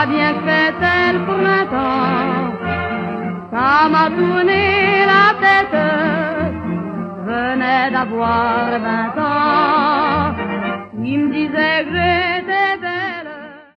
bien fait-elle pour 20 ans. Ça m'a tourné la tête, je venais d'avoir 20 ans. Il me disait que